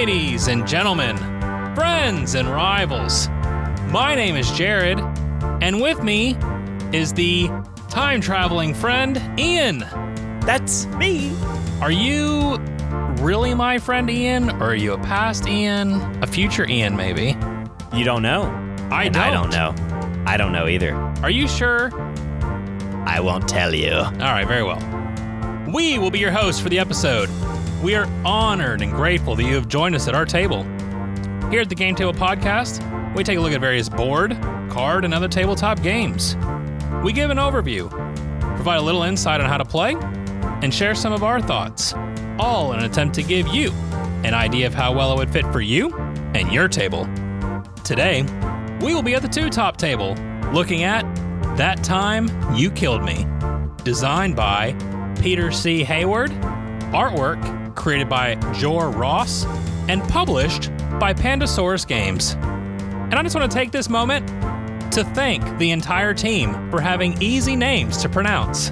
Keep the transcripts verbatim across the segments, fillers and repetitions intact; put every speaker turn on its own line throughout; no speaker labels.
Ladies and gentlemen, friends and rivals, my name is Jared, and with me is the time-traveling friend, Ian.
That's me.
Are you really my friend, Ian, or are you a past Ian, a future Ian, maybe?
You don't know.
I
And
don't.
I don't know. I don't know either.
Are you sure?
I won't tell you.
All right, very well. We will be your hosts for the episode. We are honored and grateful that you have joined us at our table. Here at the Game Table Podcast, we take a look at various board, card, and other tabletop games. We give an overview, provide a little insight on how to play, and share some of our thoughts, all in an attempt to give you an idea of how well it would fit for you and your table. Today, we will be at the two-top table, looking at That Time You Killed Me, designed by Peter C. Hayward, artwork created by Jor Ross, and published by Pandasaurus Games. And I just want to take this moment to thank the entire team for having easy names to pronounce.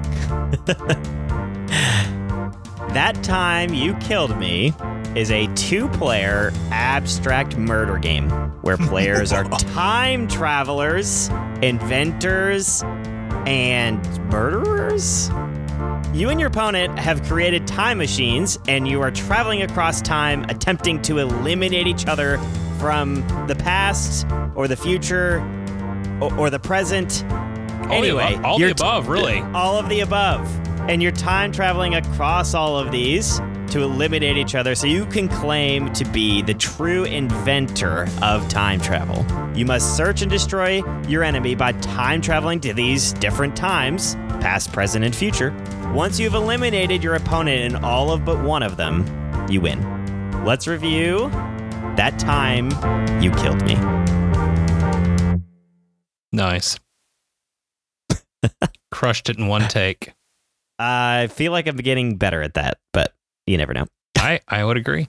That Time You Killed Me is a two-player abstract murder game where players are time travelers, inventors, and murderers? You and your opponent have created time machines, and you are traveling across time attempting to eliminate each other from the past or the future or, or the present.
All
anyway,
the above, all the
you're
above, really.
All of the above. And you're time traveling across all of these to eliminate each other so you can claim to be the true inventor of time travel. You must search and destroy your enemy by time traveling to these different times, past, present, and future. Once you've eliminated your opponent in all of but one of them, you win. Let's review That Time You Killed Me.
Nice. Crushed it in one take.
I feel like I'm getting better at that, but you never know.
I, I would agree.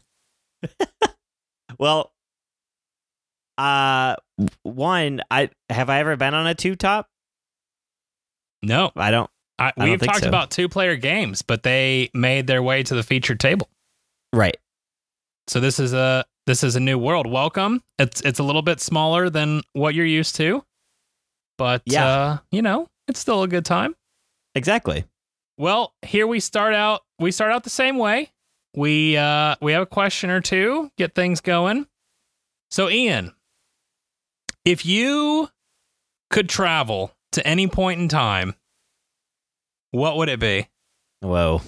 Well, uh, one, I have I ever been on a two top?
No,
I don't.
I,
I don't
we've
think
talked
so.
about two-player games, but they made their way to the featured table.
Right.
So this is a this is a new world. Welcome. It's it's a little bit smaller than what you're used to, but
Yeah.
uh, you know, it's still a good time.
Exactly.
Well, here we start out. We start out the same way. We uh, we have a question or two, get things going. So, Ian, if you could travel to any point in time, what would it be?
Whoa.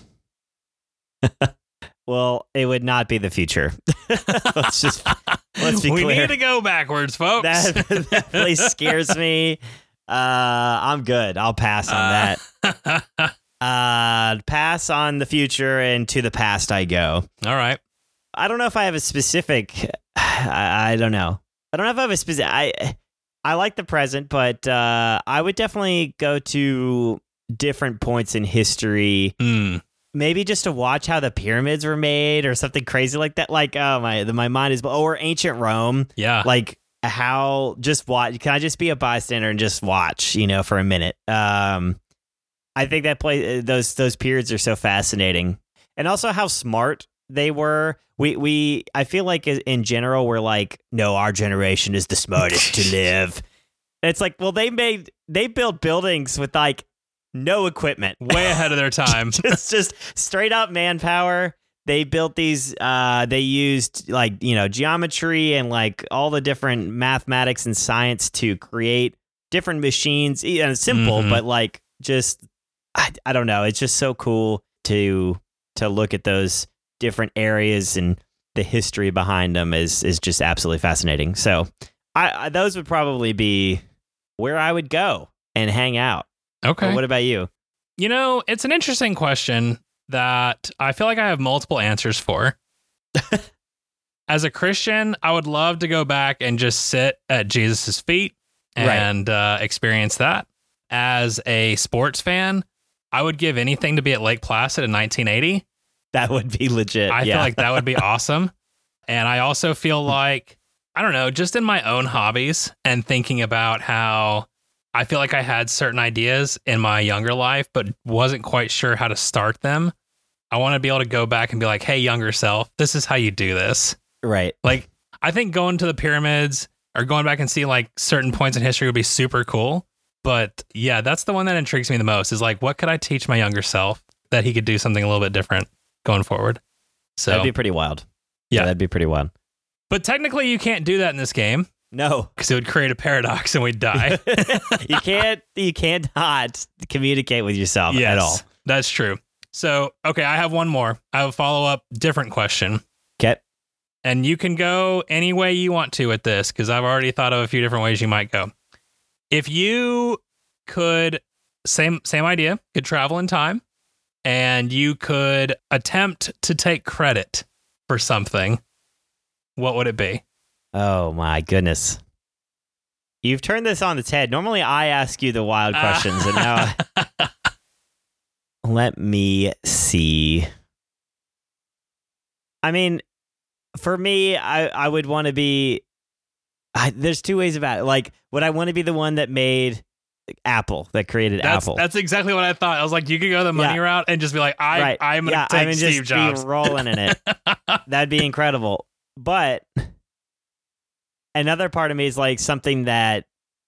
Well, it would not be the future. let's just let's be
we
clear.
need to go backwards, folks.
That definitely scares me. Uh, I'm good. I'll pass on that.
that.
Uh, pass on the future, and to the past I go.
All right.
I don't know if I have a specific. I, I don't know. I don't know if I have a specific. I I like the present, but uh, I would definitely go to different points in history.
Mm.
Maybe just to watch how the pyramids were made, or something crazy like that. Like, oh my, my mind is. Or ancient Rome.
Yeah.
Like how just watch. Can I just be a bystander and just watch? You know, for a minute. Um. I think that play those those periods are so fascinating, and also how smart they were. We we I feel like in general we're like, no, our generation is the smartest to live. And it's like, well, they made they built buildings with like no equipment,
Way ahead of their time.
it's just straight up manpower. They built these. Uh, they used like you know geometry and like all the different mathematics and science to create different machines. Yeah, simple,
Mhm.
but like just. I, I don't know. It's just so cool to to look at those different areas, and the history behind them is is just absolutely fascinating. So, I, I those would probably be where I would go and hang out.
Okay.
But what about you?
You know, it's an interesting question that I feel like I have multiple answers for. As a Christian, I would love to go back and just sit at Jesus's feet and uh, experience that. As a sports fan, I would give anything to be at Lake Placid in nineteen eighty.
That would be legit.
I
yeah.
feel like that would be awesome. And I also feel like, I don't know, just in my own hobbies and thinking about how I feel like I had certain ideas in my younger life, but wasn't quite sure how to start them. I want to be able to go back and be like, hey, younger self, this is how you do this.
Right.
Like, I think going to the pyramids or going back and seeing like certain points in history would be super cool. But yeah, that's the one that intrigues me the most is like, what could I teach my younger self that he could do something a little bit different going forward? So
That'd be pretty wild.
Yeah.
yeah that'd be pretty wild.
But technically you can't do that in this game.
No.
Because it would create a paradox and we'd die.
you can't you can't not communicate with yourself
yes,
at all.
That's true. So, okay, I have one more. I have a follow-up different question.
Okay.
And you can go any way you want to with this, because I've already thought of a few different ways you might go. If you could, same same idea, could travel in time, and you could attempt to take credit for something, what would it be?
Oh my goodness. You've turned this on its head. Normally I ask you the wild questions, uh. and now let me see. I mean, for me, I, I would want to be. I, there's two ways about it. Like, would I want to be the one that made Apple, that created
that's,
Apple?
That's exactly what I thought. I was like, you could go the money
yeah.
route and just be like, I,
right.
I'm going to
yeah,
take
I mean,
Steve
just
Jobs.
Be rolling in it. That'd be incredible. But another part of me is like something that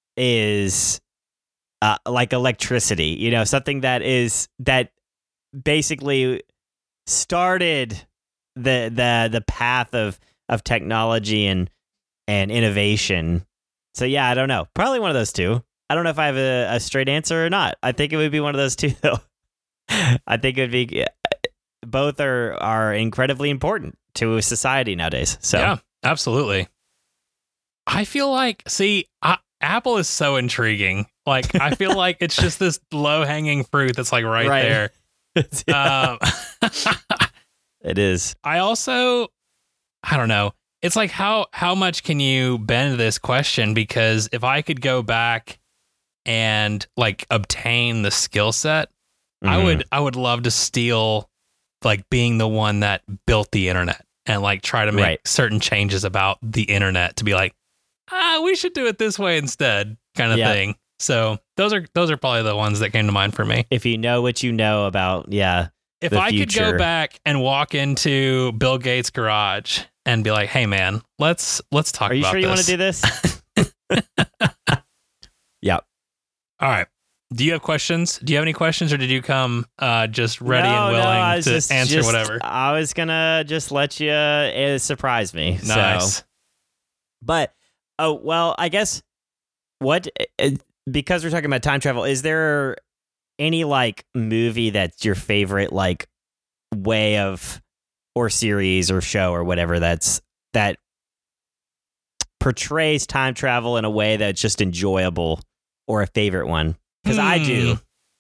is uh, like electricity, you know, something that is that basically started the the the path of of technology and and innovation. So yeah, I don't know. Probably one of those two. I don't know if I have a, a straight answer or not. I think it would be one of those two, though. I think it would be both are are incredibly important to society nowadays. So
yeah, absolutely. I feel like, see, I, Apple is so intriguing. Like, I feel like it's just this low hanging fruit that's like right,
Right.
there.
yeah.
Um,
It is.
I also, I don't know. It's like how how much can you bend this question? Because if I could go back and like obtain the skill set, mm-hmm. I would I would love to steal like being the one that built the internet and like try to make
right.
certain changes about the internet to be like, ah, we should do it this way instead, kind of
yeah.
thing. So those are those are probably the ones that came to mind for me.
If you know what you know about, yeah.
If
the
I
future.
could go back and walk into Bill Gates' garage and be like, "Hey, man, let's let's talk."
Are you
about
sure you
this.
want to do this? Yeah.
All right. Do you have questions? Do you have any questions, or did you come uh, just ready
no,
and willing
no, I was
to
just,
answer
just,
whatever?
I was gonna just let you uh, surprise me.
Nice.
So. But oh well, I guess what uh, because we're talking about time travel, is there any like movie that's your favorite like way of or series or show or whatever that's that portrays time travel in a way that's just enjoyable, or a favorite one? Because
hmm.
I do.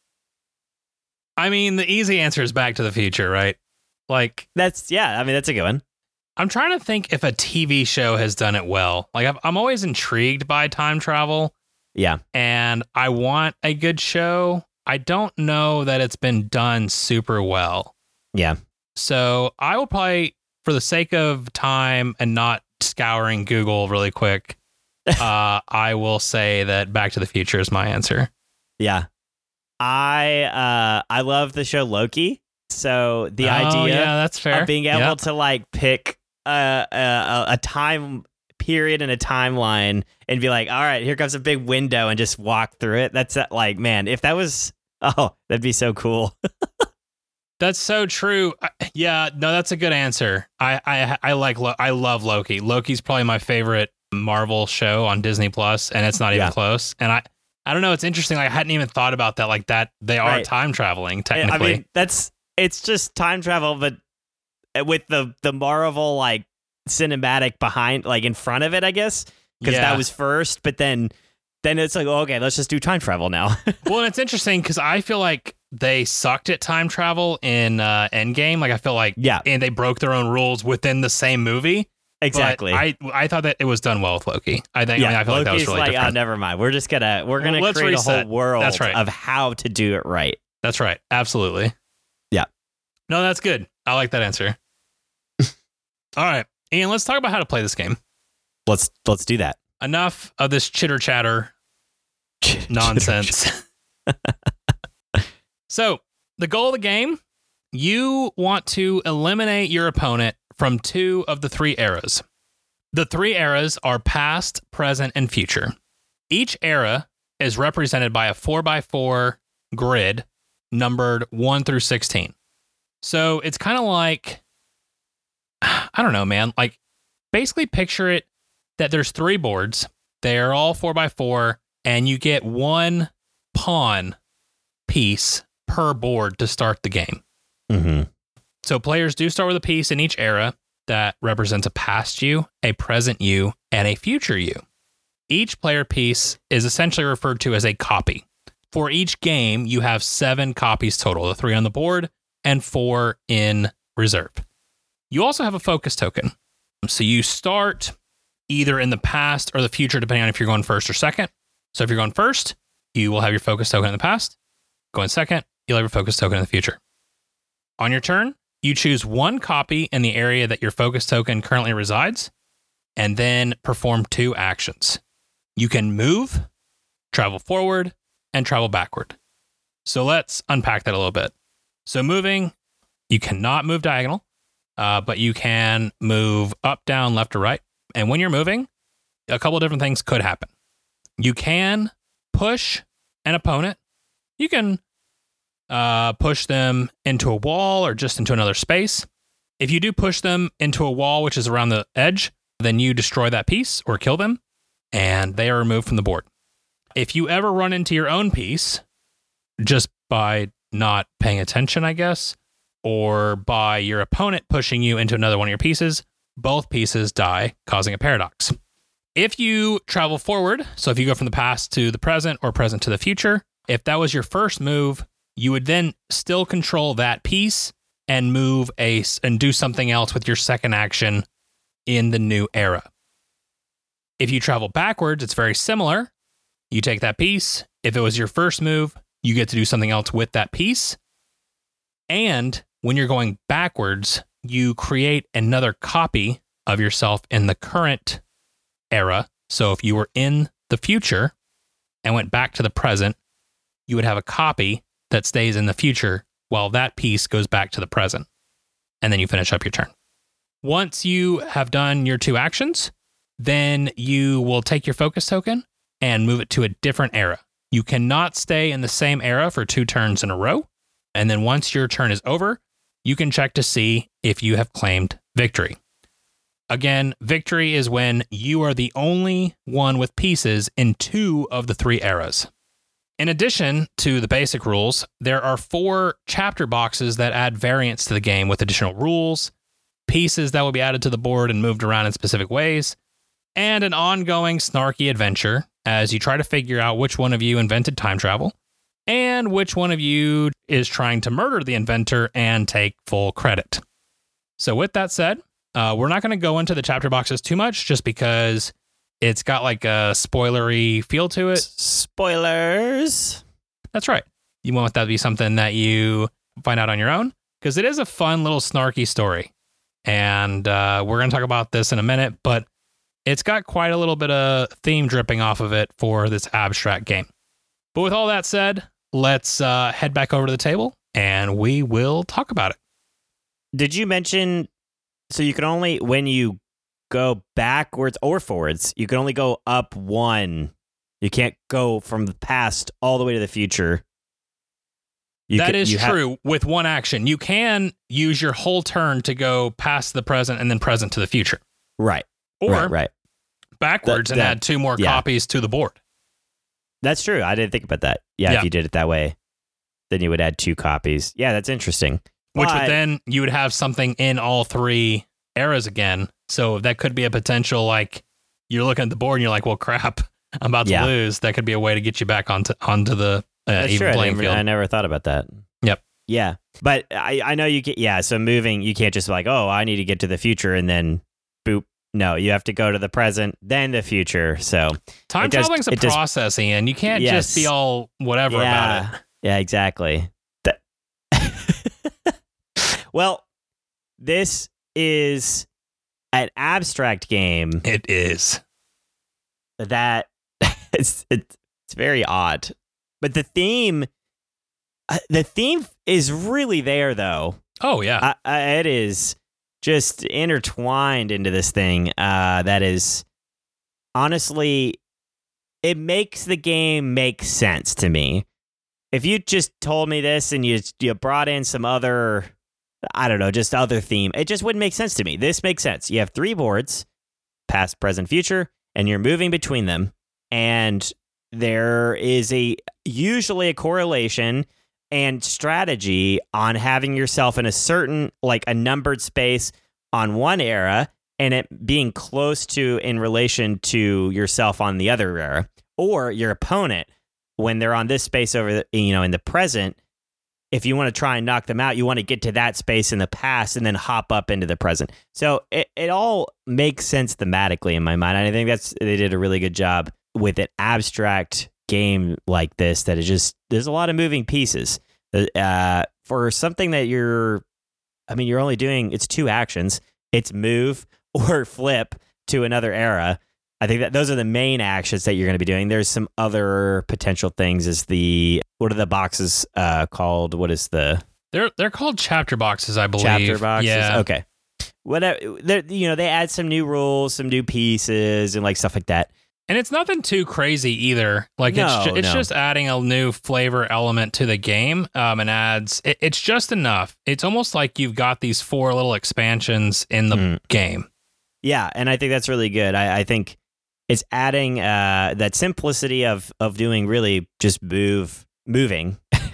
I mean, the easy answer is Back to the Future, right? Like
That's yeah. I mean, that's a good one.
I'm trying to think if a T V show has done it well. Like I've, I'm always intrigued by time travel.
Yeah,
and I want a good show. I don't know that it's been done super well.
Yeah.
So I will probably, for the sake of time and not scouring Google really quick, uh, I will say that Back to the Future is my answer.
Yeah. I uh I love the show Loki. So the
oh,
idea
yeah, that's fair.
of being able
yep.
to like pick a, a a time period and a timeline and be like, all right, here comes a big window, and just walk through it. That's uh, like, man, if that was, oh, that'd be so cool.
That's so true. I, yeah, no, that's a good answer. I I I like Lo- I love Loki. Loki's probably my favorite Marvel show on Disney Plus, and it's not even
Yeah.
close. And I I don't know, it's interesting. Like, I hadn't even thought about that. Like that they are
Right.
time traveling
I
technically.
mean, that's it's just time travel, but with the the Marvel like cinematic behind, like in front of it, I guess, because
Yeah.
that was first. But then then it's like, oh, okay, let's just do time travel now.
Well, and it's interesting because I feel like they sucked at time travel in uh, Endgame. Like I feel like
Yeah.
and they broke their own rules within the same movie.
Exactly.
But I I thought that it was done well with Loki. I think.
Yeah,
I, mean, I feel like that was
Loki's
really
like,
different.
oh, never mind. We're just gonna we're gonna
Well, let's
create
reset.
a whole world
That's right.
of how to do it right.
That's right. Absolutely.
Yeah.
No, that's good. I like that answer. All right, Ian, let's talk about how to play this game.
Let's let's do that.
Enough of this chitter chatter nonsense. So, the goal of the game, you want to eliminate your opponent from two of the three eras. The three eras are past, present, and future. Each era is represented by a four by four grid numbered one through sixteen. So it's kind of like, I don't know, man. Like, basically picture it that there's three boards. They're all four by four, and you get one pawn piece per board to start the game.
Mm-hmm.
So players do start with a piece in each era that represents a past you, a present you, and a future you. Each player piece is essentially referred to as a copy. For each game, you have seven copies total, the three on the board and four in reserve. You also have a focus token. So you start either in the past or the future, depending on if you're going first or second. So if you're going first, you will have your focus token in the past. Going second, you'll have your focus token in the future. On your turn, you choose one copy in the area that your focus token currently resides, and then perform two actions. You can move, travel forward, and travel backward. So let's unpack that a little bit. So moving, you cannot move diagonal, uh, but you can move up, down, left, or right. And when you're moving, a couple of different things could happen. You can push an opponent. You can uh, push them into a wall or just into another space. If you do push them into a wall, which is around the edge, then you destroy that piece or kill them, and they are removed from the board. If you ever run into your own piece, just by not paying attention, I guess, or by your opponent pushing you into another one of your pieces, both pieces die, causing a paradox. If you travel forward, so if you go from the past to the present or present to the future, if that was your first move, you would then still control that piece and move a and do something else with your second action in the new era. If you travel backwards, it's very similar. You take that piece. If it was your first move, you get to do something else with that piece. And when you're going backwards, you create another copy of yourself in the current era. So if you were in the future and went back to the present, you would have a copy that stays in the future while that piece goes back to the present. And then you finish up your turn. Once you have done your two actions, then you will take your focus token and move it to a different era. You cannot stay in the same era for two turns in a row. And then once your turn is over, you can check to see if you have claimed victory. Again, victory is when you are the only one with pieces in two of the three eras. In addition to the basic rules, there are four chapter boxes that add variance to the game with additional rules, pieces that will be added to the board and moved around in specific ways, and an ongoing snarky adventure as you try to figure out which one of you invented time travel and which one of you is trying to murder the inventor and take full credit. So with that said, uh, we're not going to go into the chapter boxes too much just because it's got like a spoilery feel to it.
Spoilers.
That's right. You want that to be something that you find out on your own because it is a fun little snarky story. And uh, we're going to talk about this in a minute, but it's got quite a little bit of theme dripping off of it for this abstract game. But with all that said, let's uh, head back over to the table and we will talk about it.
Did you mention, so you can only, when you go backwards or forwards, you can only go up one. You can't go from the past all the way to the future. You
that
can,
is true
have,
with one action. You can use your whole turn to go past the present and then present to the future.
Right.
Or
right, right.
backwards
that,
and
that,
add two more
yeah.
copies to the board.
That's true. I didn't think about that. Yeah,
yeah.
If you did it that way, then you would add two copies. Yeah, that's interesting.
Which
but,
would then, you would have something in all three eras again. So that could be a potential, like, you're looking at the board and you're like, well, crap, I'm about to
yeah.
lose. That could be a way to get you back onto onto the uh,
that's
even
true.
playing
I never,
field.
I never thought about that.
Yep.
Yeah. But I, I know you can, yeah, so moving, you can't just be like, oh, I need to get to the future and then boop. No, you have to go to the present, then the future. So
time traveling's a process, Ian. You can't
yes.
just be all whatever
yeah.
about it.
Yeah, exactly. That well, this is an abstract game.
It is.
That it's it's, it's very odd. But the theme uh, the theme is really there though.
Oh yeah.
Uh, uh, it is just intertwined into this thing uh, that is honestly, it makes the game make sense to me. If you just told me this and you you brought in some other, I don't know, just other theme, it just wouldn't make sense to me. This makes sense. You have three boards, past, present, future, and you're moving between them. And there is a usually a correlation and strategy on having yourself in a certain, like a numbered space on one era and it being close to in relation to yourself on the other era, or your opponent when they're on this space over the, you know, in the present. If you want to try and knock them out, you want to get to that space in the past and then hop up into the present. So it, it all makes sense thematically in my mind. And I think that's, they did a really good job with an abstract game like this that is just, there's a lot of moving pieces. Uh, for something that you're, I mean, you're only doing, it's two actions. It's move or flip to another era. I think that those are the main actions that you're going to be doing. There's some other potential things. Is the what are the boxes uh, called? What is the?
They're they're called chapter boxes, I believe.
Chapter boxes.
Yeah.
Okay. Whatever. You know, they add some new rules, some new pieces, and like stuff like that.
And it's nothing too crazy either. Like
no,
it's ju- it's
no.
just adding a new flavor element to the game, um, and adds. It, it's just enough. It's almost like you've got these four little expansions in the mm. game.
Yeah, and I think that's really good. I, I think. It's adding uh, that simplicity of of doing really just move moving,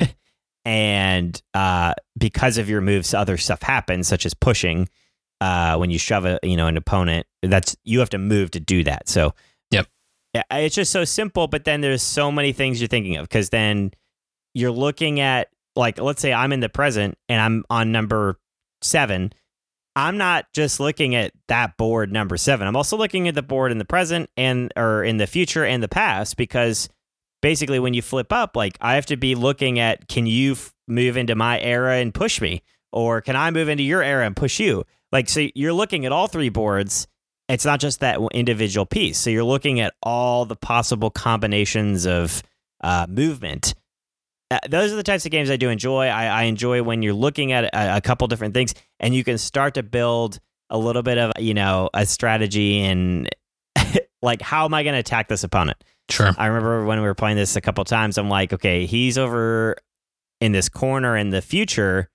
and uh, because of your moves, other stuff happens, such as pushing. Uh, when you shove a you know an opponent, that's you have to move to do that. So,
yep,
it's just so simple. But then there's so many things you're thinking of because then you're looking at like let's say I'm in the present and I'm on number seven. I'm not just looking at that board number seven. I'm also looking at the board in the present and or in the future and the past, because basically when you flip up, like I have to be looking at, can you f- move into my era and push me? Or can I move into your era and push you? Like, so you're looking at all three boards. It's not just that individual piece. So you're looking at all the possible combinations of uh, movement. Uh, those are the types of games I do enjoy. I, I enjoy when you're looking at a, a couple different things and you can start to build a little bit of, you know, a strategy and like, how am I going to attack this opponent?
Sure.
I remember when we were playing this a couple times, I'm like, okay, he's over in this corner in the future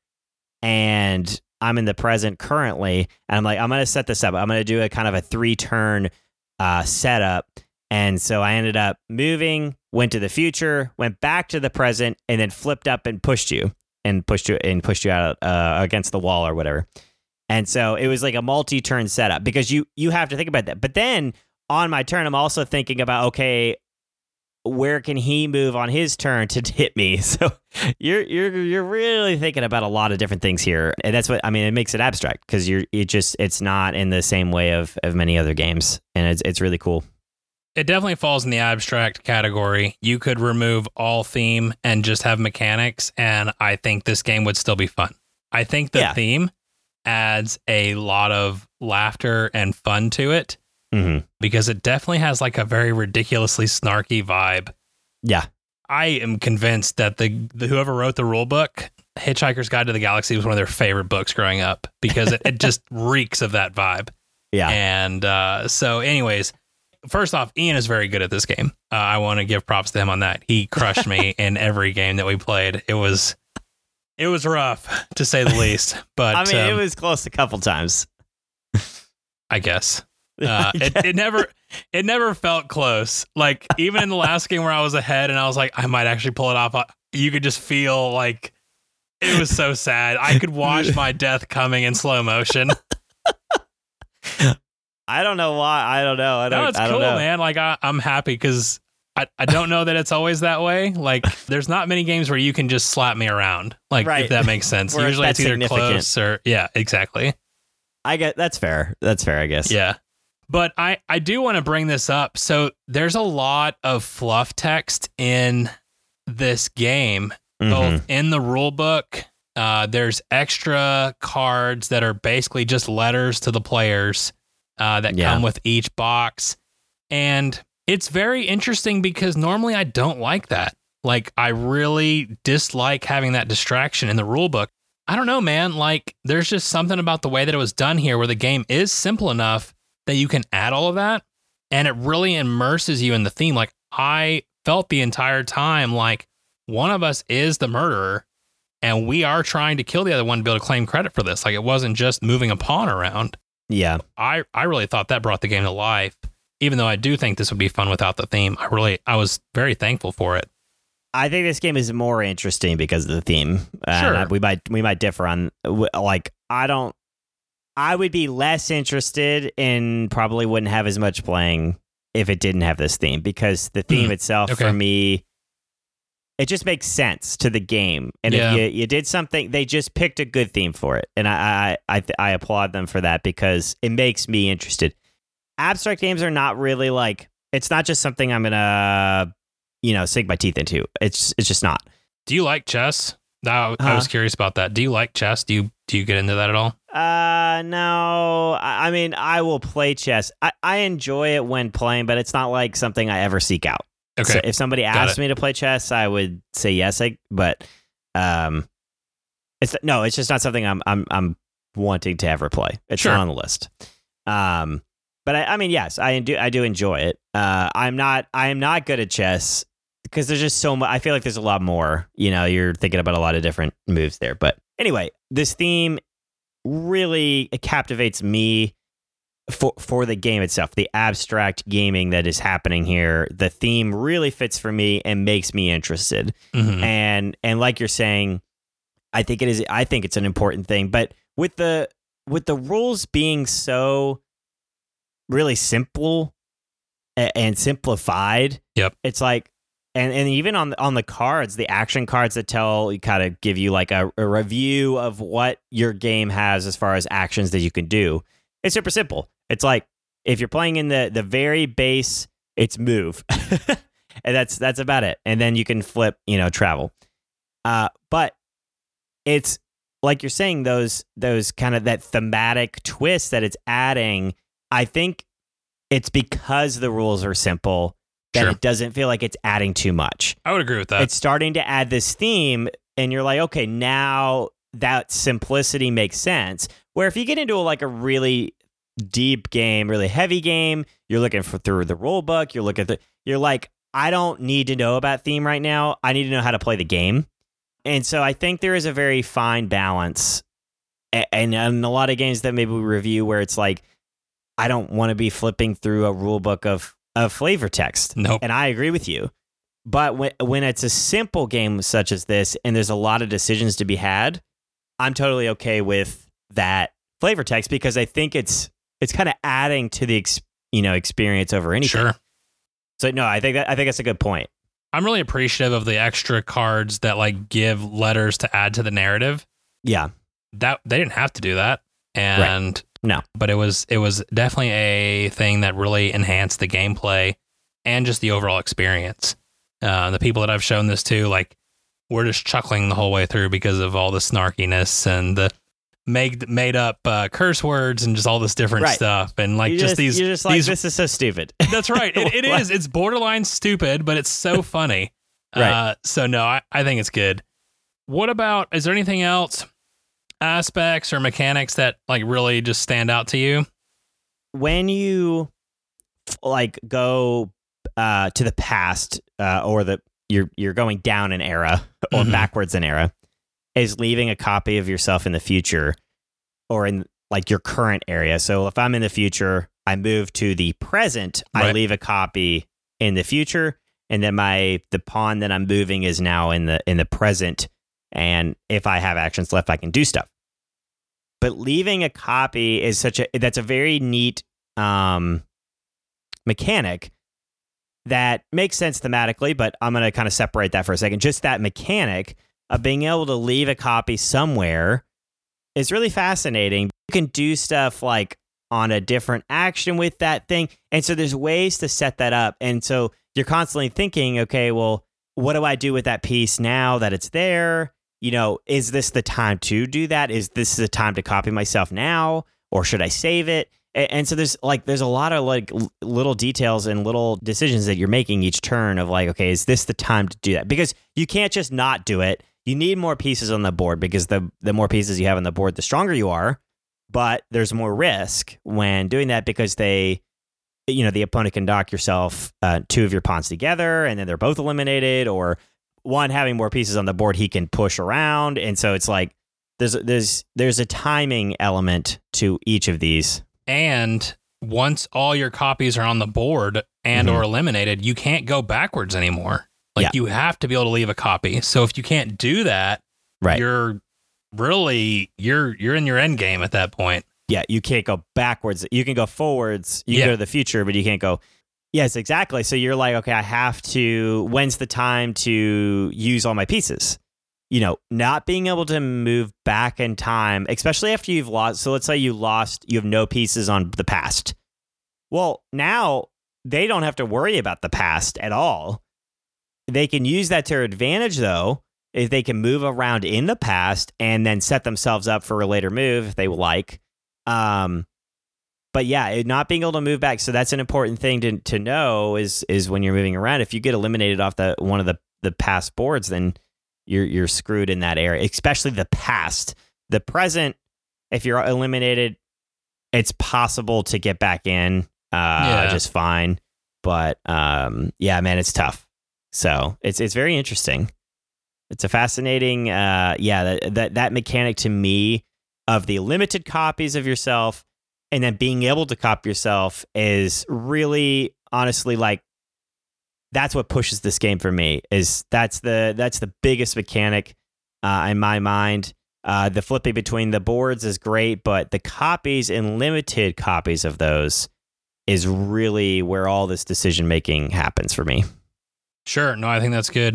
and I'm in the present currently. And I'm like, I'm going to set this up. I'm going to do a kind of a three turn uh, setup. And so I ended up moving, went to the future, went back to the present, and then flipped up and pushed you and pushed you and pushed you out uh, against the wall or whatever. And so it was like a multi-turn setup because you you have to think about that. But then on my turn, I'm also thinking about, okay, where can he move on his turn to hit me? So you're you're you're really thinking about a lot of different things here, and that's what I mean. It makes it abstract because you're it just it's not in the same way of of many other games, and it's it's really cool.
It definitely falls in the abstract category. You could remove all theme and just have mechanics, and I think this game would still be fun. I think the
yeah.
theme adds a lot of laughter and fun to it,
mm-hmm.
because it definitely has like a very ridiculously snarky vibe.
Yeah.
I am convinced that the, the whoever wrote the rule book, Hitchhiker's Guide to the Galaxy, was one of their favorite books growing up because it, it just reeks of that vibe.
Yeah.
And uh, so anyways, first off, Ian is very good at this game. Uh, I want to give props to him on that. He crushed me in every game that we played. It was it was rough, to say the least. But
I mean,
um,
it was close a couple times.
I guess. Uh, it, it never it never felt close. Like, even in the last game where I was ahead and I was like, I might actually pull it off, you could just feel like it was so sad. I could watch my death coming in slow motion.
I don't know why. I don't know. I don't,
no, it's
I don't
cool,
know.
man. Like, I, I'm happy because I, I don't know that it's always that way. Like, there's not many games where you can just slap me around. Like,
right.
if that makes sense.
Where
Usually
it's
it's either
significant.
close or, yeah, exactly.
I get that's fair. That's fair, I guess.
Yeah. But I, I do want to bring this up. So there's a lot of fluff text in this game,
Mm-hmm.
both in the rule book. Uh, there's extra cards that are basically just letters to the players uh, that
Yeah.
come with each box. And it's very interesting because normally I don't like that. Like, I really dislike having that distraction in the rule book. I don't know, man. Like, there's just something about the way that it was done here where the game is simple enough that you can add all of that, and it really immerses you in the theme. Like, I felt the entire time like one of us is the murderer, and we are trying to kill the other one to be able to claim credit for this. Like, it wasn't just moving a pawn around.
Yeah.
I, I really thought that brought the game to life, even though I do think this would be fun without the theme. I really, I was very thankful for it.
I think this game is more interesting because of the theme.
Sure.
Uh, we might we might differ on like I don't. I would be less interested and probably wouldn't have as much playing if it didn't have this theme, because the theme mm, itself okay. for me, it just makes sense to the game. And yeah. if you, you did something, they just picked a good theme for it, and I I I, I applaud them for that because it makes me interested. Abstract games are not really like, it's not just something I'm gonna, you know, sink my teeth into. It's it's just not.
Do you like chess? No, I, I was curious about that. Do you like chess? Do you do you get into that at all?
Uh, no. I, I mean, I will play chess. I, I enjoy it when playing, but it's not like something I ever seek out.
Okay.
So if somebody asked me to play chess, I would say yes. I, but um, it's no, it's just not something I'm I'm I'm wanting to ever play. It's
sure.
not on the list. Um, but I, I mean, yes, I do I do enjoy it. Uh, I'm not I am not good at chess, because there's just so much. I feel like there's a lot more. You know, you're thinking about a lot of different moves there. But anyway, this theme really captivates me for for the game itself. The abstract gaming that is happening here, the theme really fits for me and makes me interested.
Mm-hmm.
And and like you're saying, I think it is. I think it's an important thing. But with the with the rules being so really simple and, and simplified,
yep,
it's like. And and even on on the cards, the action cards that tell, kind of give you like a, a review of what your game has as far as actions that you can do. It's super simple. It's like if you're playing in the the very base, it's move, and that's that's about it. And then you can flip, you know, travel. Uh, but it's like you're saying, those those kind of that thematic twist that it's adding. I think it's because the rules are simple that
sure.
it doesn't feel like it's adding too much.
I would agree with that.
It's starting to add this theme, and you're like, okay, now that simplicity makes sense. Where if you get into a, like a really deep game, really heavy game, you're looking for through the rule book, you're looking at the, you're like, I don't need to know about theme right now. I need to know how to play the game. And so I think there is a very fine balance, and, and, and a lot of games that maybe we review where it's like, I don't want to be flipping through a rule book of of flavor text.
Nope.
And I agree with you. But when when it's a simple game such as this, and there's a lot of decisions to be had, I'm totally okay with that flavor text, because I think it's it's kind of adding to the ex, you know experience over anything.
Sure.
So no, I think that I think that's a good point.
I'm really appreciative of the extra cards that like give letters to add to the narrative.
Yeah.
That they didn't have to do that. And
right. No,
but it was it was definitely a thing that really enhanced the gameplay and just the overall experience. Uh, the people that I've shown this to, like, we're just chuckling the whole way through because of all the snarkiness and the made made up uh, curse words and just all this different
right.
stuff, and like just,
just
these.
You're just like,
these,
this is so stupid.
That's right. It, it is. It's borderline stupid, but it's so funny.
Right.
Uh, so no, I, I think it's good. What about? Is there anything else? Aspects or mechanics that like really just stand out to you?
When you like go uh, to the past, uh, or the you're you're going down an era or mm-hmm. backwards an era, is leaving a copy of yourself in the future or in like your current area. So if I'm in the future, I move to the present, right. I leave a copy in the future, and then my the pawn that I'm moving is now in the in the present. And if I have actions left, I can do stuff. But leaving a copy is such a, that's a very neat um, mechanic that makes sense thematically, but I'm going to kind of separate that for a second. Just that mechanic of being able to leave a copy somewhere is really fascinating. You can do stuff like on a different action with that thing. And so there's ways to set that up. And so you're constantly thinking, okay, well, what do I do with that piece now that it's there? You know, is this the time to do that? Is this the time to copy myself now, or should I save it? And, and so there's like there's a lot of like l- little details and little decisions that you're making each turn of like, okay, is this the time to do that? Because you can't just not do it. you need more pieces on the board because the the more pieces you have on the board, the stronger you are. But there's more risk when doing that because they, you know, the opponent can knock yourself uh, two of your pawns together, and then they're both eliminated. Or one having more pieces on the board, he can push around, and so it's like there's there's there's a timing element to each of these.
And once all your copies are on the board and mm-hmm. or eliminated, you can't go backwards anymore. Like yeah. you have to be able to leave a copy. So if you can't do that,
right.
you're really you're you're in your end game at that point.
Yeah, you can't go backwards. You can go forwards. You
yeah.
can go to the future, but you can't go. Yes, exactly. So you're like, okay, I have to. When's the time to use all my pieces? You know, not being able to move back in time, especially after you've lost. So let's say you lost, you have no pieces on the past. Well, now they don't have to worry about the past at all. They can use that to their advantage, though, if they can move around in the past and then set themselves up for a later move if they like. Um, but yeah, it, not being able to move back. So that's an important thing to to know is is when you're moving around. If you get eliminated off the one of the, the past boards, then you're you're screwed in that area, especially the past. The present, if you're eliminated, it's possible to get back in uh,
yeah.
just fine. But um, yeah, man, it's tough. So it's it's very interesting. It's a fascinating, uh, yeah, that, that that mechanic to me of the limited copies of yourself and then being able to copy yourself is really, honestly, like, that's what pushes this game for me. Is that's the that's the biggest mechanic uh, in my mind. Uh, the flipping between the boards is great, but the copies and limited copies of those is really where all this decision making happens for me.
Sure. No, I think that's good.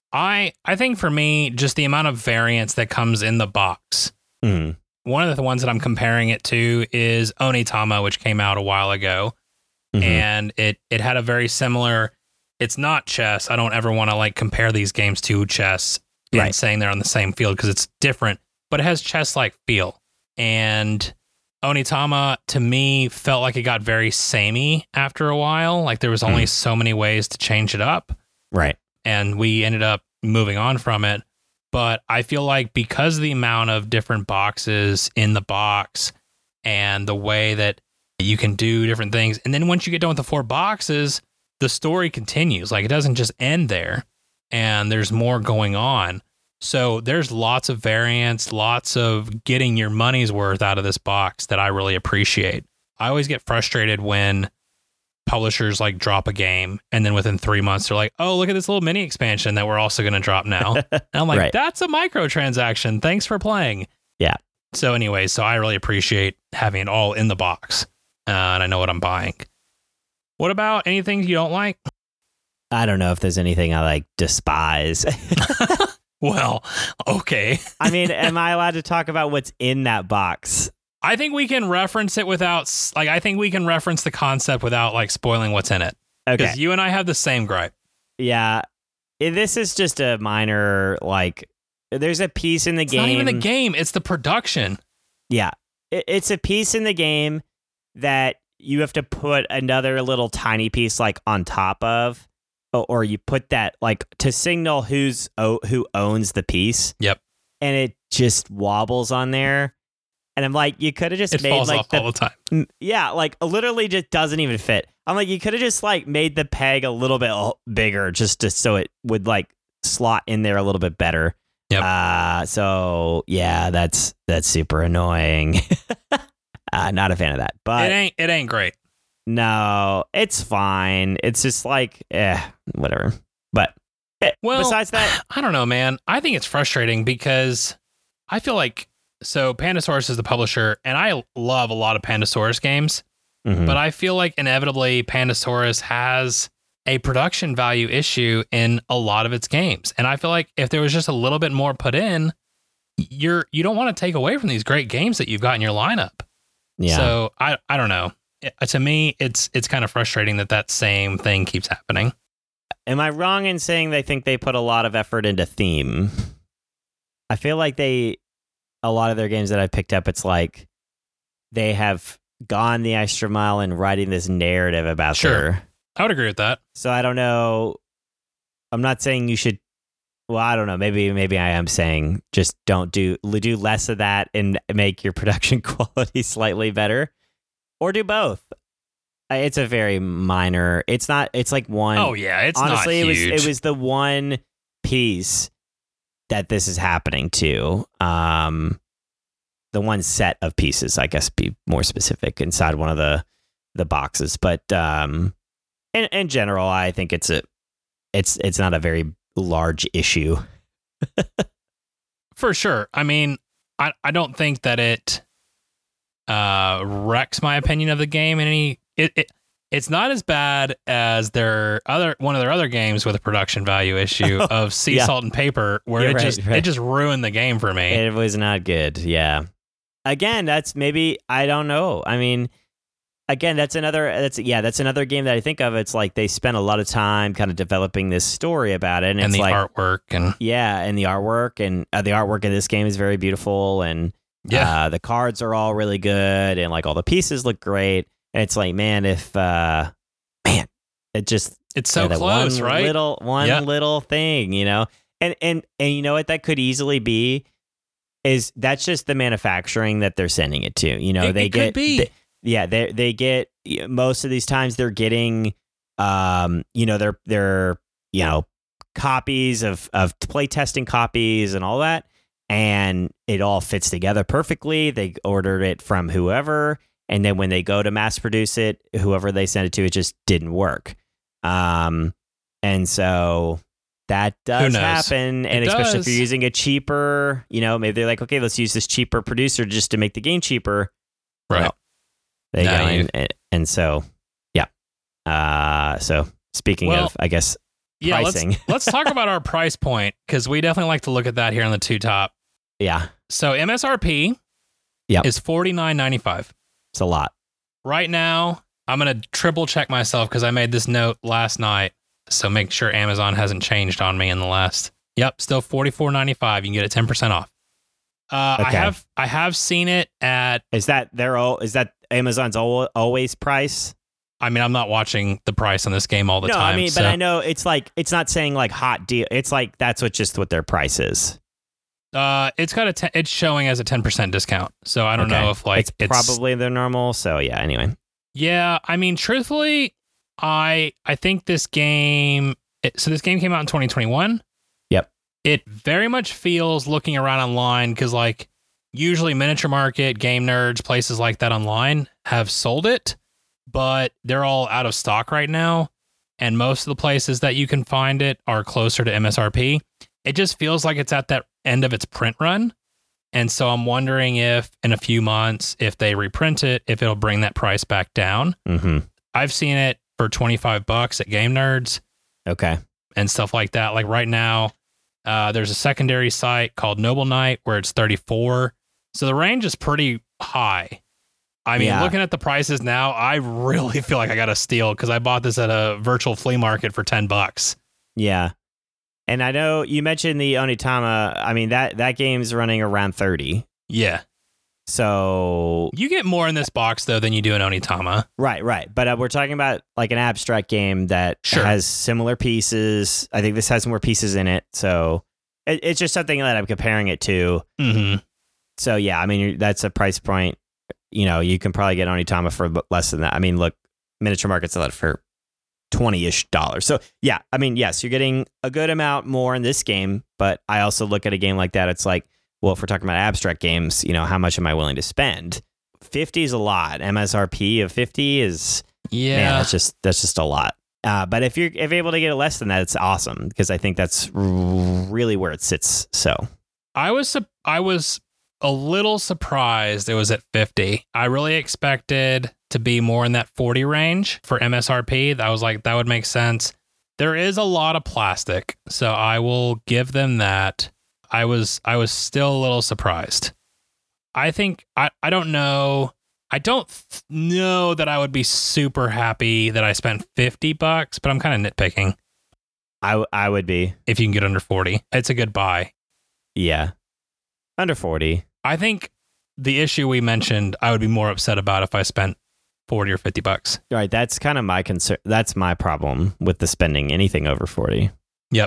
I I think for me, just the amount of variance that comes in the box.
Mm.
One of the ones that I'm comparing it to is Onitama, which came out a while ago.
Mm-hmm.
And it it had a very similar, it's not chess. I don't ever want to like compare these games to chess and
right.
saying they're on the same field because it's different, but it has chess-like feel. And Onitama, to me, felt like it got very samey after a while. Like there was only mm. so many ways to change it up.
Right.
And we ended up moving on from it. But I feel like because of the amount of different boxes in the box and the way that you can do different things, and then once you get done with the four boxes, the story continues. Like it doesn't just end there, and there's more going on. So there's lots of variance, lots of getting your money's worth out of this box that I really appreciate. I always get frustrated when publishers like drop a game and then within three months they're like, oh, look at this little mini expansion that we're also going to drop now. And I'm like,
right.
that's a microtransaction. Thanks for playing.
Yeah.
So anyway, so I really appreciate having it all in the box uh, and I know what I'm buying. What about anything you don't like?
I don't know if there's anything I like despise.
Well, okay.
I mean, am I allowed to talk about what's in that box?
I think we can reference it without, like, I think we can reference the concept without, like, spoiling what's in it.
Okay.
Because you and I have the same gripe.
Yeah. This is just a minor, like, there's a piece in the
it's
game.
It's not even the game. It's the production.
Yeah. It's a piece in the game that you have to put another little tiny piece, like, on top of. Or you put that, like, to signal who's oh, who owns the piece.
Yep.
And it just wobbles on there. And I'm like, you could have just
it
made
falls
like
off
the,
all the time.
Yeah, like literally just doesn't even fit. I'm like, you could have just like made the peg a little bit bigger just to, so it would like slot in there a little bit better.
Yep.
Uh, so yeah, that's that's super annoying. uh, not a fan of that. But
it ain't it ain't great.
No, it's fine. It's just like, eh, whatever. But eh,
well,
besides that,
I don't know, man. I think it's frustrating because I feel like. So Pandasaurus is the publisher, and I love a lot of Pandasaurus games, mm-hmm. but I feel like inevitably Pandasaurus has a production value issue in a lot of its games. And I feel like if there was just a little bit more put in, you're you don't want to take away from these great games that you've got in your lineup.
Yeah.
So I I don't know. It, to me, it's it's kind of frustrating that that same thing keeps happening.
Am I wrong in saying they think they put a lot of effort into theme? I feel like they. A lot of their games that I picked up, it's like they have gone the extra mile in writing this narrative about
sure.
their...
I would agree with that.
So I don't know. I'm not saying you should Well, I don't know. Maybe maybe I am saying just don't do do less of that and make your production quality slightly better, or do both. It's a very minor. It's not. It's like one.
Oh yeah, it's
honestly,
not
it
huge.
was it was the one piece that this is happening to. Um, the one set of pieces, I guess, be more specific inside one of the the boxes. But um, in in general, I think it's a it's it's not a very large issue.
For sure. I mean, I I don't think that it uh wrecks my opinion of the game in any. It, it it's not as bad as their other one of their other games with a production value issue of Sea
Yeah.
Salt and Paper, where
You're
it
right,
just
right.
it just ruined the game for me.
It was not good. Yeah. Again, that's maybe I don't know. I mean, again, that's another that's yeah, that's another game that I think of. It's like they spent a lot of time kind of developing this story about it, and,
and
it's
the
like
artwork and
yeah, and the artwork and uh, the artwork in this game is very beautiful, and
yeah,
uh, the cards are all really good, and like all the pieces look great. And it's like, man, if uh, man, it just
it's so
yeah, that
close,
one
right?
Little one
Yeah.
little thing, you know, and and and you know what that could easily be is that's just the manufacturing that they're sending it to. You know,
It-
they
it could
get
be.
they- yeah, they they get most of these times they're getting um, you know, they're they're you know copies of of play testing copies and all that, and it all fits together perfectly. They ordered it from whoever. And then when they go to mass produce it, whoever they send it to, it just didn't work. Um, and so that does
knows?
happen. And
It
especially if
does.
you're using a cheaper, you know, maybe they're like, okay, let's use this cheaper producer just to make the game cheaper.
Right.
Well, they
No,
go
you-
in, and, and so, yeah. Uh, so speaking
Well,
of, I guess,
Yeah,
pricing.
let's let's talk about our price point, because we definitely like to look at that here on the two top.
yeah,
So M S R P
Yep.
is forty-nine ninety-five.
it's a lot.
Right now, I'm going to triple check myself because I made this note last night. So make sure Amazon hasn't changed on me in the last. Yep, still forty-four ninety-five. You can get it ten percent off. Uh, I
Okay.
have I have seen it at.
Is that their all? Is that Amazon's al- always price?
I mean, I'm not watching the price on this game all the
no,
time.
I mean,
so-
but I know it's like it's not saying like hot deal. It's like that's what just what their price is.
Uh, it's got a ten, it's showing as a ten percent discount. So I don't
Okay.
know if like
it's, probably their normal. So yeah. Anyway,
Yeah, I mean, truthfully, I I think this game. It, so this game came out in twenty twenty-one.
Yep.
It very much feels, looking around online, because like usually Miniature Market, Game Nerds, places like that online have sold it, but they're all out of stock right now, and most of the places that you can find it are closer to M S R P. It just feels like it's at that end of its print run. And so I'm wondering if in a few months, if they reprint it, if it'll bring that price back down.
mm-hmm.
I've seen it for twenty-five bucks at Game Nerds
Okay.
and stuff like that. Like right now, uh, there's a secondary site called Noble Knight where it's thirty-four. So the range is pretty high. I mean,
Yeah.
looking at the prices now, I really feel like I got a steal because I bought this at a virtual flea market for ten bucks.
Yeah. And I know you mentioned the Onitama. I mean that that game's running around thirty.
Yeah.
So
You get more in this box, though, than you do in Onitama.
right, right. But uh, we're talking about like an abstract game that
Sure.
has similar pieces. I think this has more pieces in it. So it, it's just something that I'm comparing it to.
Mm-hmm.
So yeah, I mean you're- that's a price point. You know, you can probably get Onitama for l- less than that. I mean, look, Miniature Market's sell it for twenty-ish dollars. So yeah, I mean, yes, you're getting a good amount more in this game, but I also look at a game like that. It's like, well, if we're talking about abstract games, you know, how much am I willing to spend? fifty is a lot. M S R P of fifty is,
Yeah.
man, that's just, that's just a lot. Uh, but if you're, if you're able to get it less than that, it's awesome because I think that's r- really where it sits. So
I was sup- I was a little surprised it was at fifty. I really expected to be more in that forty range for M S R P. I was like, that would make sense. There is a lot of plastic, so I will give them that. I was I was still a little surprised. I think I, I don't know. I don't th- know that I would be super happy that I spent fifty bucks, but I'm kind of nitpicking.
I, w- I would be,
If you can get under forty, it's a good buy.
yeah, under forty.
I think the issue we mentioned, I would be more upset about if I spent forty or fifty bucks.
Right. That's kind of my concern. That's my problem with the spending anything over forty.
Yep.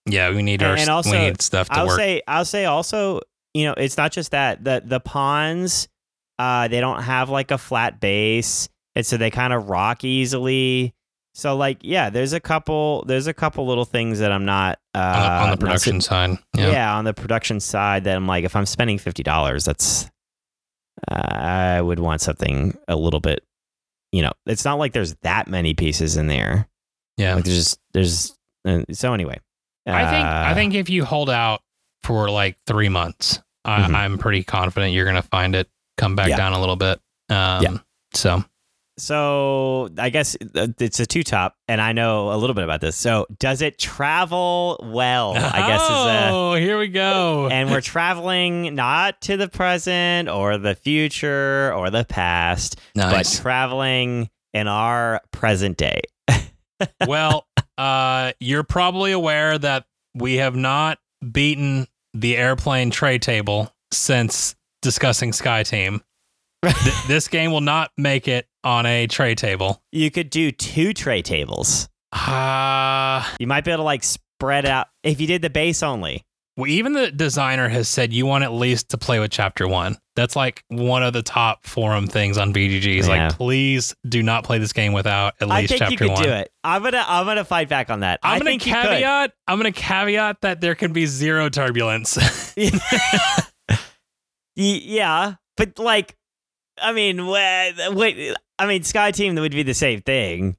Yeah, we need our
and also,
we need stuff to
I'll
work.
say I'll say also, you know, it's not just that the the pawns, uh, they don't have like a flat base, and so they kind of rock easily. So like, yeah, there's a couple there's a couple little things that I'm not uh,
on, the, on the
not
production
sit-
side.
Yeah.
Yeah.
on the production side, that I'm like, if I'm spending fifty dollars, that's uh, I would want something a little bit. You know, it's not like there's that many pieces in there.
Yeah.
Like there's just there's uh, so anyway.
I think
uh,
I think if you hold out for like three months, I,
Mhm.
I'm pretty confident you're going to find it come back
Yeah.
down a little bit. Um,
Yeah.
So
So I guess it's a two top, and I know a little bit about this. So does it travel well? I guess is a,
oh, here we go.
and we're traveling not to the present or the future or the past,
Nice.
but traveling in our present day.
Well, uh, you're probably aware that we have not beaten the airplane tray table since discussing Sky Team. Th- this game will not make it on a tray table.
You could do two tray tables.
Uh,
You might be able to like spread out if you did the base only.
well, even the designer has said you want at least to play with chapter one. That's like one of the top forum things on B G G. Is
Yeah.
like, please do not play this game without at
I
least
think
chapter
you could
one.
do it. I'm gonna I'm gonna fight back on that.
I'm
I
gonna
think you could.
caveat. I'm gonna caveat that there can be zero turbulence.
Y- yeah, but like, I mean, wait, wait, I mean, Sky Team would be the same thing.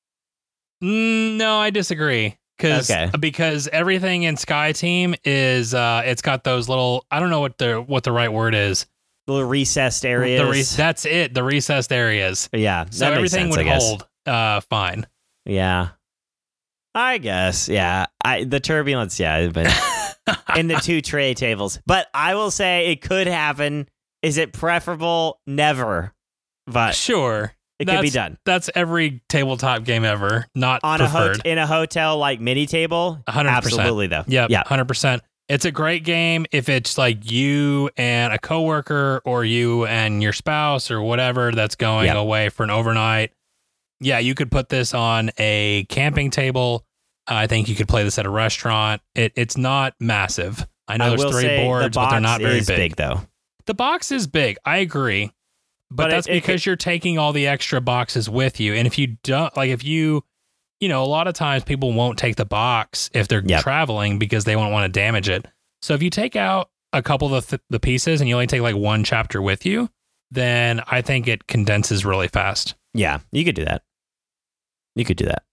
Mm, no, I disagree. Because
Okay.
because everything in Sky Team is uh, it's got those little, I don't know what the what the right word is.
The little recessed areas.
The re- that's it. The recessed areas.
yeah,
So
that makes
everything
sense, I
would
guess.
hold uh, fine.
Yeah, I guess. Yeah, I the turbulence. Yeah, but in the two tray tables. But I will say it could happen. Is it preferable? Never. But
Sure.
it could be
That's-
done
That's every tabletop game ever. Not
on a
preferred.
hot in a hotel like mini table.
one hundred percent.
Absolutely though.
Yep,
Yeah.
one hundred percent. It's a great game if it's like you and a coworker or you and your spouse or whatever that's going
Yep.
away for an overnight. Yeah, you could put this on a camping table. I think you could play this at a restaurant. It, it's not massive. I know
I
there's
will
three
say the
boards, but they're
box
not very
is
big.
big though.
The box is big. I agree. But,
But it-
that's
it
because you're taking all the extra boxes with you. And if you don't, like if you, you know, a lot of times people won't take the box if they're
Yep.
traveling because they won't want to damage it. So if you take out a couple of the, th- the pieces and you only take like one chapter with you, then I think it condenses really fast.
Yeah, you could do that. You could do that.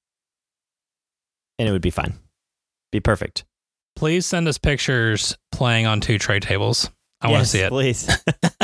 And it would be fine. Be perfect.
Please send us pictures playing on two tray tables. I want to
Yes,
see it.
Please.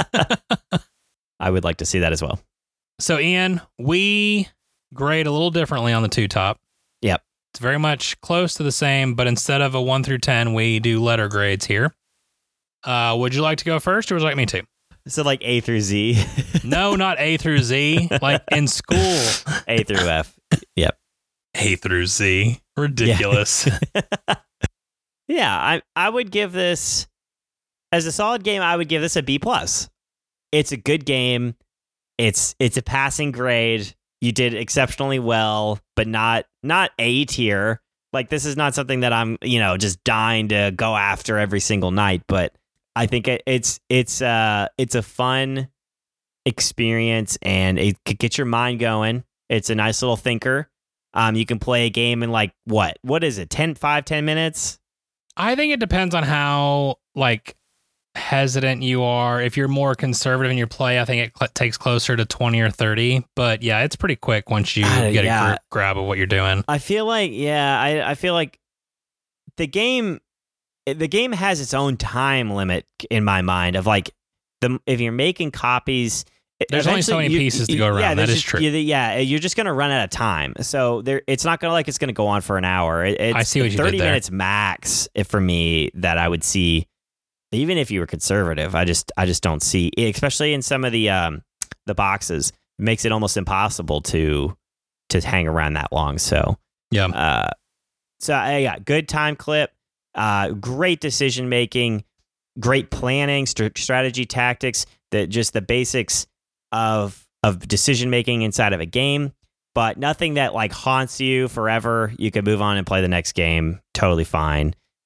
I would like to see that as well.
So Ian, we grade a little differently on the two top.
Yep.
It's very much close to the same, but instead of a one through ten, we do letter grades here. Uh, would you like to go first, or would you like me to?
So like A through Z,
No, not A through Z. Like in school,
A through F. Yep.
A through Z. Ridiculous.
Yeah, I I would give this as a solid game. I would give this a B plus. It's a good game. It's it's a passing grade. You did exceptionally well, but not not A tier. Like this is not something that I'm you know just dying to go after every single night. But I think it, it's it's uh it's a fun experience and it could get your mind going. It's a nice little thinker. Um, you can play a game in like what what is it? ten, five, ten minutes.
I think it depends on how like hesitant you are. If you're more conservative in your play, I think it cl- takes closer to twenty or thirty. But yeah, it's pretty quick once you
Uh,
get
yeah.
a gr- grab of what you're doing.
I feel like, yeah, I, I feel like the game, the game has its own time limit in my mind of like the if you're making copies.
There's only so
eventually
many
you-
pieces to
you-
go around.
Yeah,
That
there's
is
just-
true.
you- Yeah, you're just gonna run out of time. So there, it's not gonna like it's gonna go on for an hour. It, it's
I see what you did
thirty
there.
minutes max if for me that I would see. Even if you were conservative, I just I just don't see, especially in some of the um the boxes, it makes it almost impossible to to hang around that long. So
Yeah.
uh, so uh, yeah, good time clip, uh, great decision making, great planning, st- strategy, tactics, the just the basics of of decision making inside of a game, but nothing that like haunts you forever. You can move on and play the next game, totally fine.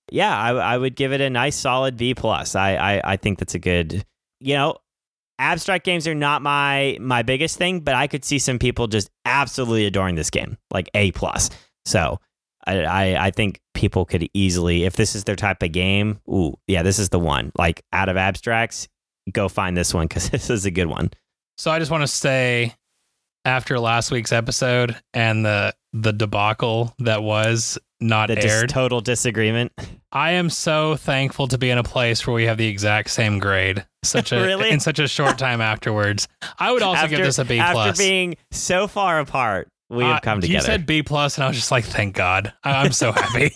yeah, I, I would give it a nice solid B plus. I, I I think that's a good, you know, abstract games are not my my biggest thing, but I could see some people just absolutely adoring this game, like A plus. So I, I I think people could easily, if this is their type of game, ooh, yeah, this is the one. Like out of abstracts, go find this one because this is a good one.
So I just want to say, after last week's episode and the the debacle that was not
The
aired,
dis- total disagreement.
I am so thankful to be in a place where we have the exact same grade. Such a
Really?
in such a short time afterwards. I would also
after,
give this a B
after
plus.
being so far apart, we have
Uh,
come together.
You said B plus, and I was just like, thank God. I- I'm so happy.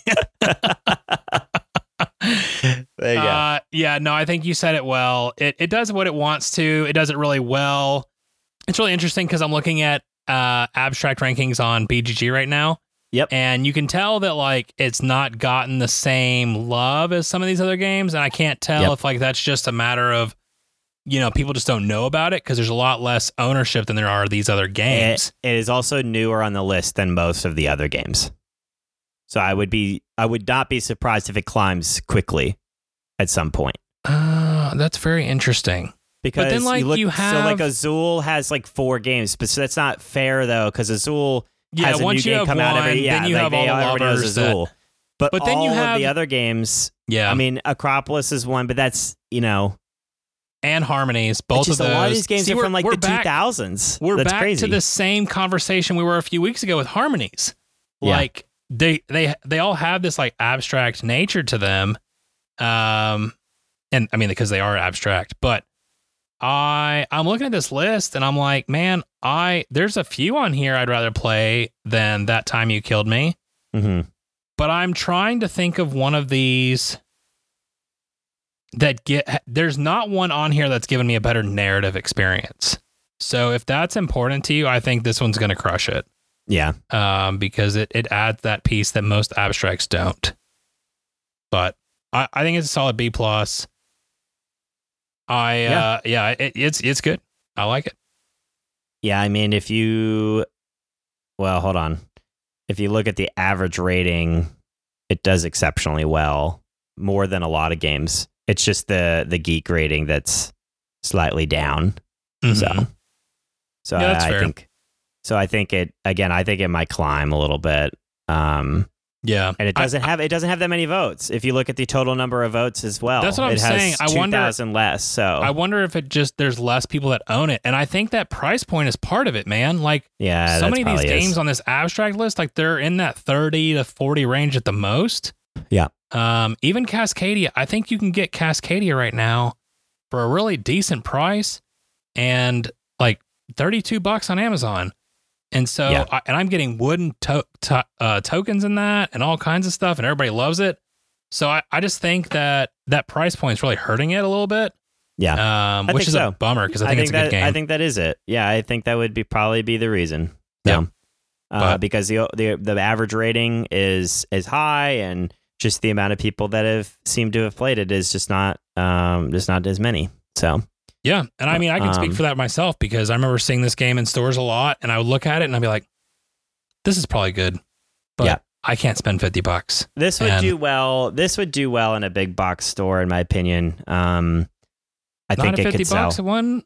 There you go.
Uh, yeah, no, I think you said it well. It it does what it wants to. It does it really well. It's really interesting because I'm looking at uh, abstract rankings on B G G right now.
Yep.
And you can tell that like it's not gotten the same love as some of these other games, and I can't tell
Yep.
if like that's just a matter of, you know, people just don't know about it because there's a lot less ownership than there are these other games.
It, it is also newer on the list than most of the other games. So I would be I would not be surprised if it climbs quickly at some point.
Uh, that's very interesting.
Because
then, like,
you, look,
you
so like
have-
Azul has like four games, but so that's not fair though, because Azul
Yeah,
has a
once
new
you
game
have
come
one,
out every yeah,
then you
like,
have all
they-
the
everybody knows
lovers that-
Azul. But,
But then
all
you
of
have-
the other games.
Yeah,
I mean, Acropolis is one, but that's you know,
and Harmonies, both
it's just
of those.
a lot of these games
See,
are
we're-
from like
we're
the
back-
two thousands.
We're
That's
back
crazy.
to the same conversation we were a few weeks ago with Harmonies.
Yeah.
Like they they they all have this like abstract nature to them, um, and I mean because they are abstract. But I I'm looking at this list and I'm like, man, I there's a few on here I'd rather play than That Time You Killed Me.
Mm-hmm.
But I'm trying to think of one of these that get there's not one on here that's given me a better narrative experience. So if that's important to you, I think this one's going to crush it.
Yeah.
Um, because it, it adds that piece that most abstracts don't. But I, I think it's a solid B plus. I
Yeah.
uh yeah, it, it's it's good. I like it.
Yeah, I mean, if you, well, hold on. If you look at the average rating, it does exceptionally well, more than a lot of games. It's just the the geek rating that's slightly down.
Mhm.
So, so
Yeah, that's
I, I
fair.
think, so I think it again. I think it might climb a little bit. Um,
Yeah.
and it
I-
doesn't have it doesn't have that many votes. If you look at the total number of votes as well,
That's what I'm
it has
saying. I wonder-
two thousand less. So
I wonder if it just there's less people that own it. And I think that price point is part of it, man. Like
yeah,
so
that's
many of these
probably is.
games on this abstract list, like they're in that thirty to forty range at the most.
Yeah.
Um, even Cascadia, I think you can get Cascadia right now for a really decent price and like thirty-two bucks on Amazon. And so,
Yeah.
I, and I'm getting wooden to, to, uh, tokens in that and all kinds of stuff, and everybody loves it. So I, I just think that that price point is really hurting it a little bit.
Yeah.
Um,
I
which
think
is
so.
a bummer because I think, it's a
that,
good game.
I think that is it. Yeah, I think that would be probably be the reason.
Yeah.
So, uh,
But-
because the, the the average rating is is high, and just the amount of people that have seemed to have played it is just not um just not as many. So
Yeah. And I mean, I can speak
Um,
for that myself because I remember seeing this game in stores a lot and I would look at it and I'd be like, this is probably good, but
Yeah.
I can't spend fifty bucks.
this would
And-
do well. This would do well in a big box store, in my opinion. Um, I
Not
think
at
it
fifty
could sell
bucks at one.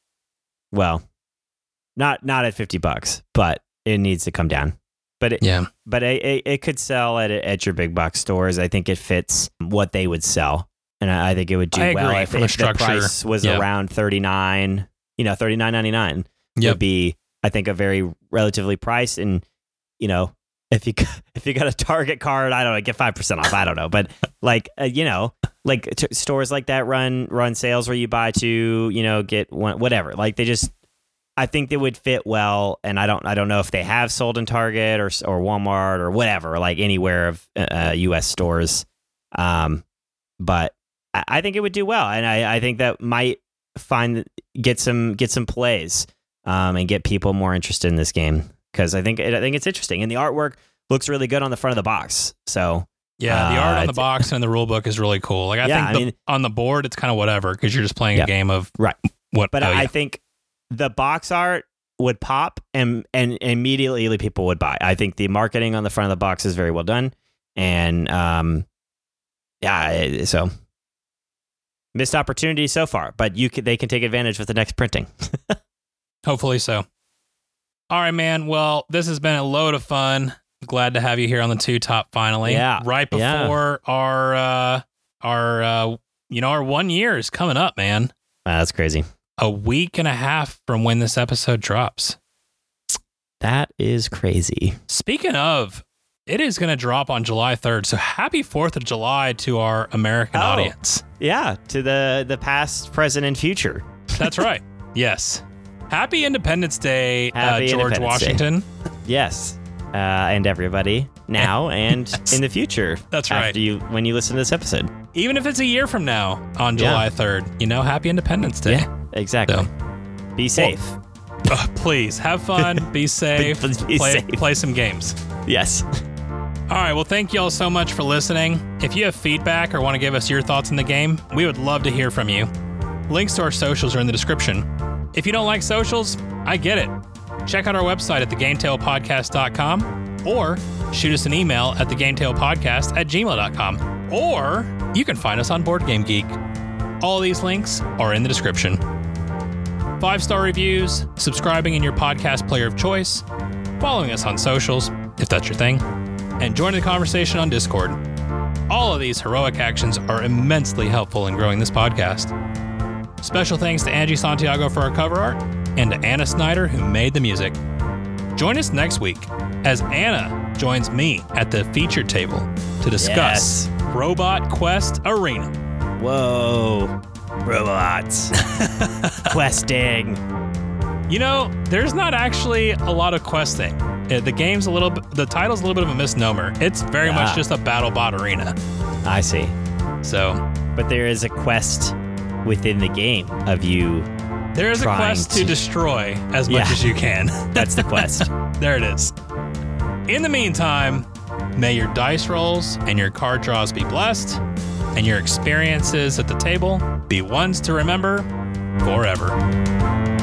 well. Not not at fifty bucks, but it needs to come down. But it,
Yeah.
but it, it, it could sell at at your big box stores. I think it fits what they would sell, and I, I think it would do
I
well
agree,
if,
from a
if the
structure.
price was
Yeah.
around thirty nine. You know, thirty nine ninety nine
Yep.
would be, I think, a very relatively priced. And you know, if you if you got a Target card, I don't know, get five percent off. I don't know, but like uh, you know, like t- stores like that run run sales where you buy two, you know, get one, whatever. Like they just. I think they would fit well, and I don't. I don't know if they have sold in Target or or Walmart or whatever, like anywhere of uh, U S stores. Um, but I, I think it would do well, and I, I think that might find get some get some plays, um, and get people more interested in this game because I think it, I think it's interesting, and the artwork looks really good on the front of the box. So
Yeah. The art
Uh,
on the
it's-
box and the rule book is really cool. Like I
Yeah,
think
I
the,
mean-
on the board, it's kind of whatever because you're just playing
Yeah.
a game of
Right.
what.
But
oh,
I
yeah.
think the box art would pop and and immediately people would buy. I think the marketing on the front of the box is very well done. And um yeah, so missed opportunity so far, but you can, they can take advantage with the next printing.
Hopefully so. All right, man. Well, this has been a load of fun. Glad to have you here on the Two Top finally.
Yeah.
Right before
yeah.
our, uh, our, uh, you know, our one year is coming up, man.
Wow, that's crazy.
A week and a half from when this episode drops.
That is crazy.
Speaking of, it is going to drop on July third. So happy fourth of July to our American
oh,
audience.
Yeah, to the, the past, present, and future.
That's right. Yes. Happy Independence Day,
Happy
uh, George
Independence
Washington.
Day. Yes. Uh, and everybody now and
yes.
in the future.
That's right.
After you, when you listen to this episode.
Even if it's a year from now on July
yeah.
third, you know, happy Independence Day.
Yeah, exactly. So, be safe.
Well, uh, please have fun, be safe,
be
play,
safe.
play some games.
Yes.
All right. Well, thank you all so much for listening. If you have feedback or want to give us your thoughts on the game, we would love to hear from you. Links to our socials are in the description. If you don't like socials, I get it. Check out our website at the game tale podcast dot com or shoot us an email at the game tale podcast at gmail dot com. Or you can find us on Board Game Geek. All these links are in the description. Five-star reviews, subscribing in your podcast player of choice, following us on socials, if that's your thing, and joining the conversation on Discord. All of these heroic actions are immensely helpful in growing this podcast. Special thanks to Angie Santiago for our cover art and to Anna Snyder who made the music. Join us next week as Anna joins me at the featured table to discuss
yes.
Robot Quest Arena.
Whoa. Robots. Questing.
You know, there's not actually a lot of questing. The game's a little bit, the title's a little bit of a misnomer. It's very ah. much just a BattleBot arena.
I see.
So,
but there is a quest within the game of you.
There is a quest to, to destroy as much
yeah.
as you can.
That's the quest.
There it is. In the meantime, may your dice rolls and your card draws be blessed, and your experiences at the table be ones to remember forever.